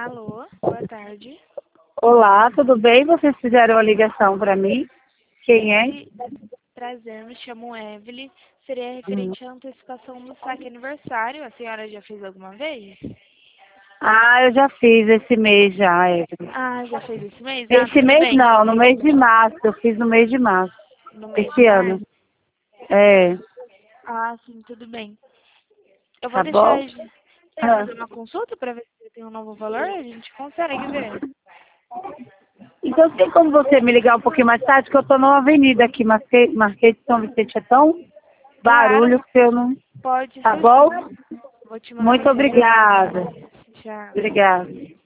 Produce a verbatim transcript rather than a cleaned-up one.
Alô, boa tarde. Olá, tudo bem? Vocês fizeram a ligação para mim? Quem é? Oi, prazer, me chamo Evelyn. Seria Hum. referente à antecipação do saque aniversário. A senhora já fez alguma vez? Ah, eu já fiz esse mês já, Evelyn. Ah, já fez esse mês? Ah, Esse tudo mês bem. não, no mês de março. Eu fiz no mês de março. No mês de Esse ano. março? É, Ah, sim, tudo bem. Eu vou tá deixar... bom? Você ia Ah. fazer uma consulta para ver se tem um novo valor? A gente consegue ver. Então tem como você me ligar um pouquinho mais tarde, que eu tô numa avenida aqui, Marquês, Marquês de São Vicente, é tão Claro, barulho que eu não... pode Tá ser bom? sim. Vou te mandar Muito mensagem no obrigada. WhatsApp. Tchau. Obrigada.